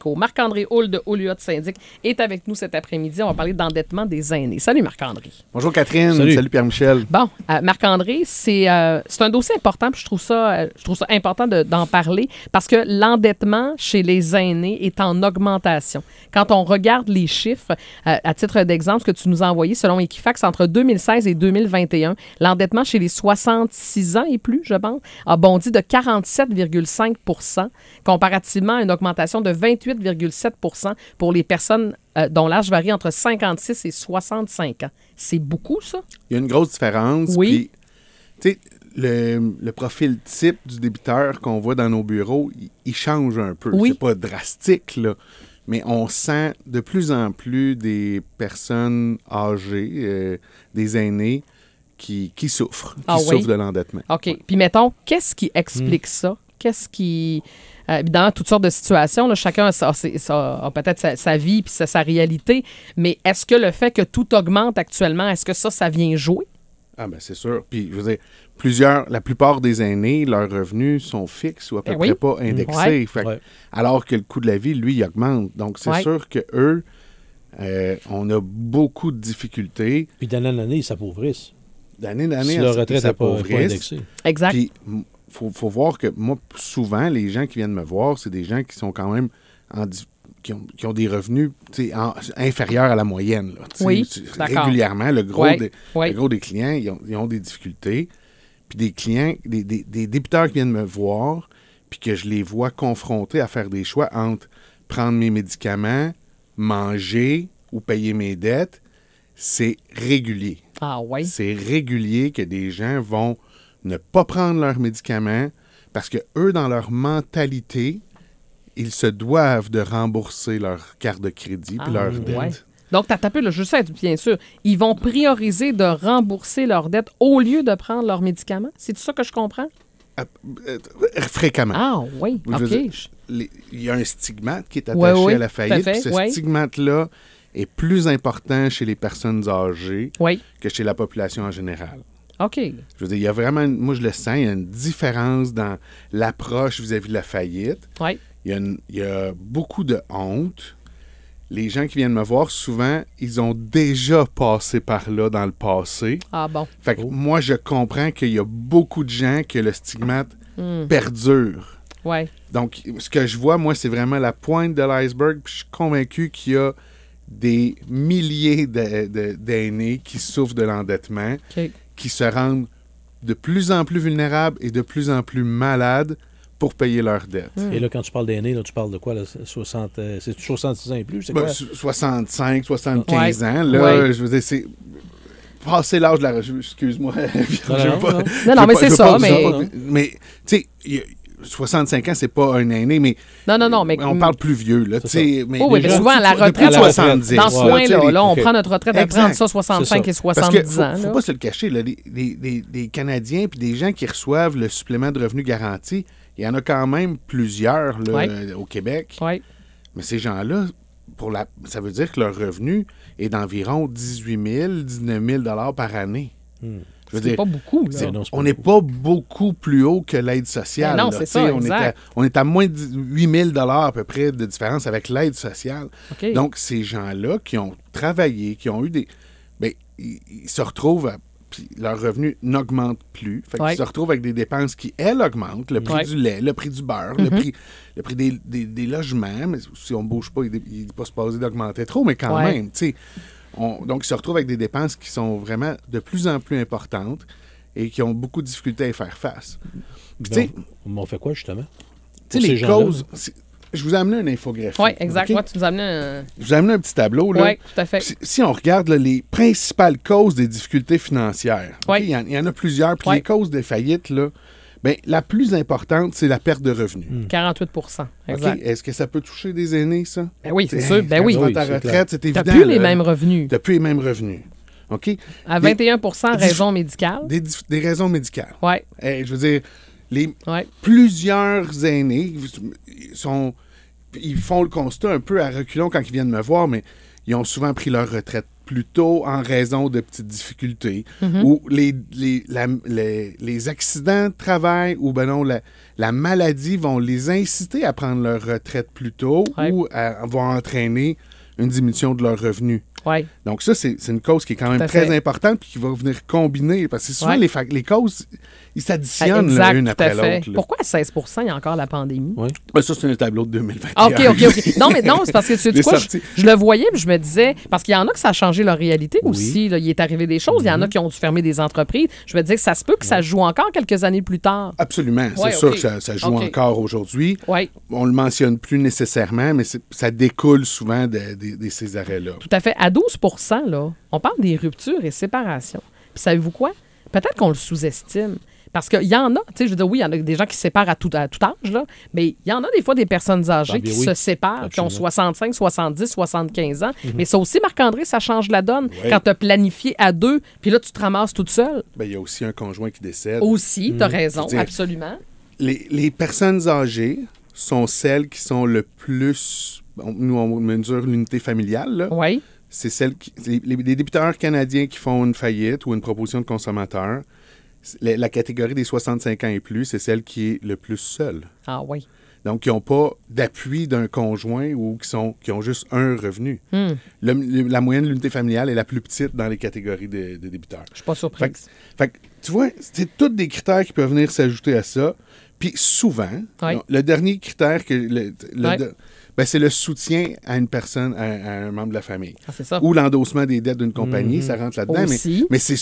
Marc-André Houle de Houle Syndic est avec nous cet après-midi. On va parler d'endettement des aînés. Salut Marc-André. Bonjour Catherine. Salut Pierre-Michel. Bon, Marc-André, c'est un dossier important, puis je trouve ça important d'en parler parce que l'endettement chez les aînés est en augmentation. Quand on regarde les chiffres, à titre d'exemple, ce que tu nous as envoyé, selon Equifax, entre 2016 et 2021, l'endettement chez les 66 ans et plus, je pense, a bondi de 47,5 % comparativement à une augmentation de 28,7 % pour les personnes dont l'âge varie entre 56 et 65 ans. C'est beaucoup, ça? Il y a une grosse différence. Oui. Puis, tu sais, le profil type du débiteur qu'on voit dans nos bureaux, il change un peu. Oui. C'est pas drastique, là. Mais on sent de plus en plus des personnes âgées, des aînés, qui souffrent, souffrent de l'endettement. OK. Puis mettons, qu'est-ce qui explique ça? Qu'est-ce qui... évidemment, toutes sortes de situations, là, chacun a peut-être sa vie et sa réalité, mais est-ce que le fait que tout augmente actuellement, est-ce que ça vient jouer? Ah ben c'est sûr. Puis, je veux dire, la plupart des aînés, leurs revenus sont fixes ou à peu près pas indexés. Alors que le coût de la vie, lui, il augmente. Donc, c'est sûr qu'eux, on a beaucoup de difficultés. Puis d'année en année, ils s'appauvrissent. D'année en année, si leur retraite n'est pas indexée. Exact. Puis, faut voir que moi, souvent, les gens qui viennent me voir, c'est des gens qui sont quand même qui ont des revenus inférieurs à la moyenne. Là, régulièrement, le gros des clients, ils ont des difficultés. Puis des clients, des débiteurs qui viennent me voir, puis que je les vois confrontés à faire des choix entre prendre mes médicaments, manger ou payer mes dettes, c'est régulier. Ah oui? C'est régulier que des gens vont ne pas prendre leurs médicaments parce que eux, dans leur mentalité, ils se doivent de rembourser leur carte de crédit puis leurs dettes. Ouais. Donc, tu as tapé, je sais, bien sûr, ils vont prioriser de rembourser leurs dettes au lieu de prendre leurs médicaments? C'est ça que je comprends? Fréquemment. Ah oui, OK. Il y a un stigmate qui est attaché à la faillite. Puis ce stigmate-là est plus important chez les personnes âgées que chez la population en général. OK. Je veux dire, il y a vraiment, moi je le sens, il y a une différence dans l'approche vis-à-vis de la faillite. Oui. Il y a beaucoup de honte. Les gens qui viennent me voir, souvent, ils ont déjà passé par là dans le passé. Ah bon? Fait que moi, je comprends qu'il y a beaucoup de gens que le stigmate perdure. Oui. Donc, ce que je vois, moi, c'est vraiment la pointe de l'iceberg. Puis je suis convaincu qu'il y a des milliers d'aînés qui souffrent de l'endettement, qui se rendent de plus en plus vulnérables et de plus en plus malades pour payer leurs dettes. Et là, quand tu parles d'aînés, là, tu parles de quoi? Là, c'est 66 ans et plus? C'est quoi? 65, 75 ans. Là, je veux dire, c'est... Passer l'âge de la... Excuse-moi. Non, mais c'est ça. Mais, tu sais, 65 ans, c'est pas un aîné, mais... Non, mais... On parle plus vieux, là, tu sais. Mais souvent, la retraite, 70. Dans ce point-là, on prend notre retraite à prendre ça 65 et 70 ans. Faut pas se le cacher, là, les Canadiens puis des gens qui reçoivent le supplément de revenu garanti, il y en a quand même plusieurs là, au Québec. Oui. Mais ces gens-là, ça veut dire que leur revenu est d'environ 18 000, 19 000 par année. C'est pas beaucoup. Là. On n'est pas beaucoup plus haut que l'aide sociale. Non, c'est ça, on est à moins de 8 000 à peu près de différence avec l'aide sociale. Okay. Donc, ces gens-là qui ont travaillé, qui ont eu des... Bien, ils se retrouvent... Puis leur revenu n'augmente plus. Fait qu'ils se retrouvent avec des dépenses qui, elles, augmentent. Le prix du lait, le prix du beurre, le prix des logements. Mais si on ne bouge pas, il n'est pas supposé d'augmenter trop, mais quand même, tu sais. Donc, ils se retrouvent avec des dépenses qui sont vraiment de plus en plus importantes et qui ont beaucoup de difficultés à y faire face. Puis, on fait quoi, justement? Tu sais, les causes... Je vous ai amené une infographie. Oui, exact. Okay? Tu nous as amené Je vous ai amené un petit tableau. Oui, tout à fait. Si on regarde là, les principales causes des difficultés financières, il y en a plusieurs. Puis les causes des faillites, là, bien, la plus importante, c'est la perte de revenus. 48 exact. Okay? Est-ce que ça peut toucher des aînés, ça? Ben oui, c'est sûr. Ben oui. Dans ta retraite, c'est évident. Tu n'as plus les mêmes revenus. Tu n'as plus les mêmes revenus. OK? À 21 raisons médicales. Des raisons médicales. Oui. Je veux dire, plusieurs aînés ils font le constat un peu à reculons quand ils viennent me voir, mais ils ont souvent pris leur retraite plus tôt en raison de petites difficultés, ou les accidents de travail, ou ben non, la maladie vont les inciter à prendre leur retraite plus tôt ou vont entraîner une diminution de leurs revenus. Ouais. Donc ça, c'est une cause qui est quand même très importante puis qui va venir combiner, parce que souvent, les causes, ils s'additionnent l'une après l'autre. Là. Pourquoi 16 % il y a encore la pandémie? Oui. Ben, ça, c'est un tableau de 2021. OK. Non, mais non, c'est parce que tu sais quoi, je le voyais puis je me disais, parce qu'il y en a que ça a changé leur réalité aussi. Là, il est arrivé des choses. Il y en a qui ont dû fermer des entreprises. Je me disais que ça se peut que ça joue encore quelques années plus tard. Absolument. C'est sûr que ça joue encore aujourd'hui. Ouais. On le mentionne plus nécessairement, mais ça découle souvent de ces arrêts-là. Tout à fait. À 12 % là, on parle des ruptures et séparations. Puis savez-vous quoi? Peut-être qu'on le sous-estime. Parce qu'il y en a, tu sais, je veux dire, oui, il y en a des gens qui se séparent à tout âge, là, mais il y en a des fois des personnes âgées qui se séparent, qui ont 65, 70, 75 ans. Mais ça aussi, Marc-André, ça change la donne. Quand tu as planifié à 2, puis là, tu te ramasses toute seule. Bien, il y a aussi un conjoint qui décède. Aussi, tu as raison, absolument. Les personnes âgées sont celles qui sont le plus... Nous, on mesure l'unité familiale, là. Oui. C'est celles les débiteurs canadiens qui font une faillite ou une proposition de consommateur. La catégorie des 65 ans et plus, c'est celle qui est le plus seule. Ah oui. Donc, qui n'ont pas d'appui d'un conjoint ou qui ont juste un revenu. La moyenne de l'unité familiale est la plus petite dans les catégories de débiteurs. Je suis pas surprise. Fait que, tu vois, c'est tous des critères qui peuvent venir s'ajouter à ça. Puis souvent, le dernier critère, c'est le soutien à une personne, à un membre de la famille. Ah, c'est ça. Ou l'endossement des dettes d'une compagnie, ça rentre là-dedans. Mais c'est...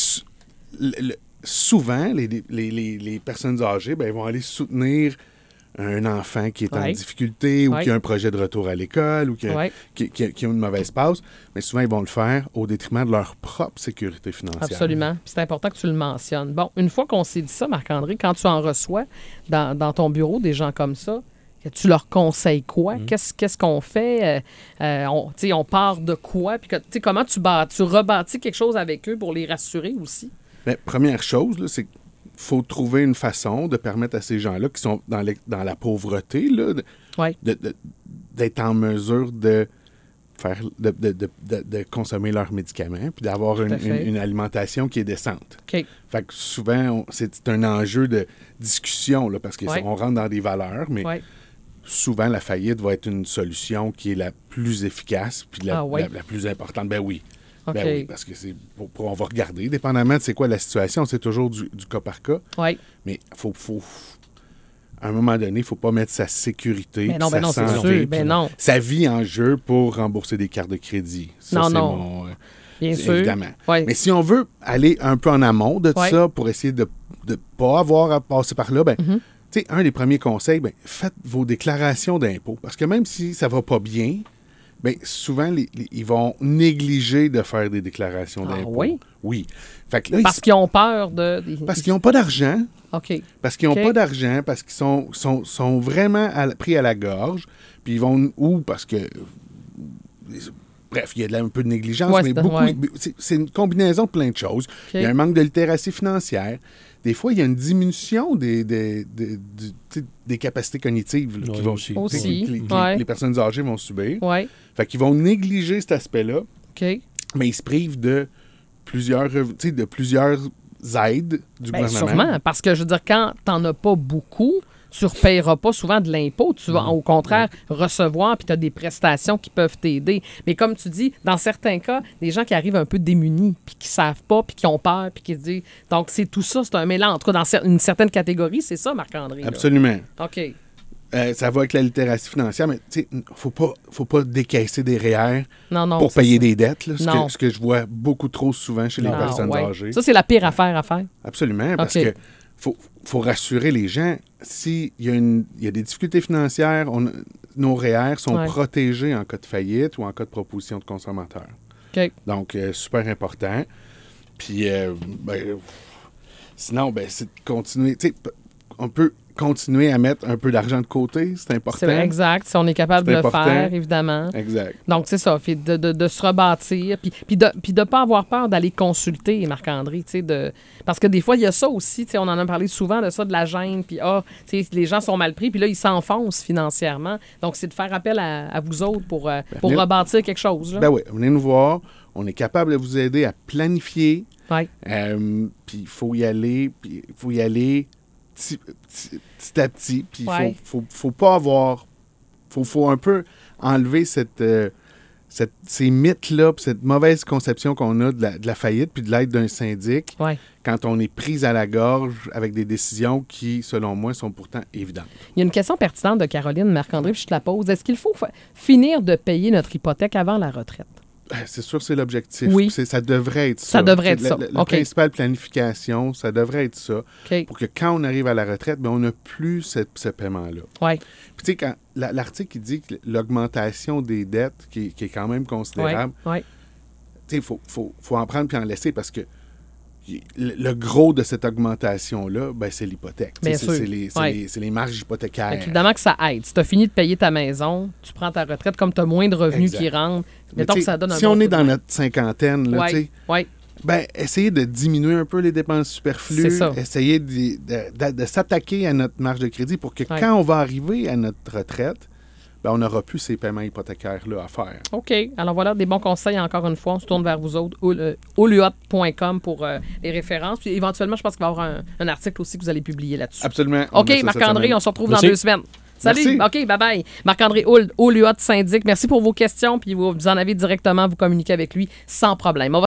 Souvent, les personnes âgées vont aller soutenir un enfant qui est en difficulté ou qui a un projet de retour à l'école ou qui a une mauvaise passe. Mais souvent, ils vont le faire au détriment de leur propre sécurité financière. Absolument. Puis c'est important que tu le mentionnes. Bon, une fois qu'on s'est dit ça, Marc-André, quand tu en reçois dans ton bureau des gens comme ça, tu leur conseilles quoi? Qu'est-ce qu'on fait? On part de quoi? Puis comment tu rebâtis quelque chose avec eux pour les rassurer aussi? Bien, première chose, là, c'est qu'il faut trouver une façon de permettre à ces gens-là qui sont dans la pauvreté là, d'être en mesure de consommer leurs médicaments puis d'avoir une alimentation qui est décente. Okay. Fait que souvent, c'est un enjeu de discussion là, parce qu'on rentre dans des valeurs, mais souvent, la faillite va être une solution qui est la plus efficace puis la plus importante. Ben oui. Okay. Ben oui, parce que on va regarder, dépendamment de c'est quoi la situation, c'est toujours du cas par cas. Oui. Mais faut à un moment donné, il ne faut pas mettre sa sécurité, sa santé, sa vie en jeu pour rembourser des cartes de crédit. Ça, bien sûr. Évidemment. Oui. Mais si on veut aller un peu en amont de ça pour essayer de ne pas avoir à passer par là, un des premiers conseils, faites vos déclarations d'impôts. Parce que même si ça ne va pas bien, souvent, ils vont négliger de faire des déclarations d'impôts. Oui? Oui. Fait que là, parce qu'ils ont peur Parce qu'ils n'ont pas d'argent. OK. Parce qu'ils n'ont pas d'argent, parce qu'ils sont vraiment pris à la gorge. Puis ils vont... Ou parce que... Bref, il y a un peu de négligence, mais c'est une combinaison de plein de choses. Il y a un manque de littératie financière. Des fois, il y a une diminution des capacités cognitives là, qui vont les personnes âgées vont subir. Ouais. Fait qu'ils vont négliger cet aspect-là. OK. Mais ils se privent de plusieurs aides du gouvernement. Sûrement, parce que je veux dire, quand tu n'en as pas beaucoup, tu ne repayeras pas souvent de l'impôt. Tu vas, au contraire, recevoir, puis tu as des prestations qui peuvent t'aider. Mais comme tu dis, dans certains cas, des gens qui arrivent un peu démunis, puis qui ne savent pas, puis qui ont peur, puis qui se disent... Donc, c'est tout ça, c'est un mélange. En tout cas, dans une certaine catégorie, c'est ça, Marc-André. Absolument. Là. OK. Ça va avec la littératie financière, mais tu sais, faut pas décaisser des REER pour payer des dettes. Là, ce que je vois beaucoup trop souvent chez les personnes âgées. Ça, c'est la pire affaire à faire. Absolument, parce que faut rassurer les gens. S'il y a des difficultés financières, nos REER sont protégés en cas de faillite ou en cas de proposition de consommateur. Okay. Donc, super important. Puis, sinon, c'est de continuer. Tu sais, on peut continuer à mettre un peu d'argent de côté, c'est important. C'est exact, si on est capable de le faire, évidemment. Exact. Donc, c'est ça, de se rebâtir, puis de ne pas avoir peur d'aller consulter, Marc-André, parce que des fois, il y a ça aussi, on en a parlé souvent de ça, de la gêne, puis les gens sont mal pris, puis là, ils s'enfoncent financièrement. Donc, c'est de faire appel à vous autres pour rebâtir quelque chose. Là. Ben oui, venez nous voir, on est capable de vous aider à planifier, puis il faut y aller, petit à petit, puis il faut pas avoir... faut un peu enlever ces mythes-là, puis cette mauvaise conception qu'on a de la faillite, puis de l'aide d'un syndic, quand on est pris à la gorge avec des décisions qui, selon moi, sont pourtant évidentes. Il y a une question pertinente de Caroline Marc-André, puis je te la pose. Est-ce qu'il faut finir de payer notre hypothèque avant la retraite? C'est sûr, c'est l'objectif. Oui. Ça devrait être ça. Ça devrait être ça. La principale planification, ça devrait être ça. Pour que quand on arrive à la retraite, on n'a plus ce paiement-là. Oui. Puis tu sais, quand l'article il dit que l'augmentation des dettes, qui est quand même considérable, tu sais, il faut en prendre puis en laisser parce que le gros de cette augmentation-là, c'est l'hypothèque. C'est les marges hypothécaires. Évidemment que ça aide. Si tu as fini de payer ta maison, tu prends ta retraite comme tu as moins de revenus qui rentrent. Mettons que ça donne si on est dans notre cinquantaine, là, essayez de diminuer un peu les dépenses superflues. Essayez de s'attaquer à notre marge de crédit pour que quand on va arriver à notre retraite, on n'aura plus ces paiements hypothécaires-là à faire. OK. Alors voilà, des bons conseils encore une fois. On se tourne vers vous autres, oluot.com pour les références. Puis éventuellement, je pense qu'il va y avoir un article aussi que vous allez publier là-dessus. Absolument. OK, Marc-André, on se retrouve dans 2 semaines. Salut. Merci. OK, bye-bye. Marc-André Oluot, syndic, merci pour vos questions. Puis vous en avez directement, vous communiquez avec lui sans problème.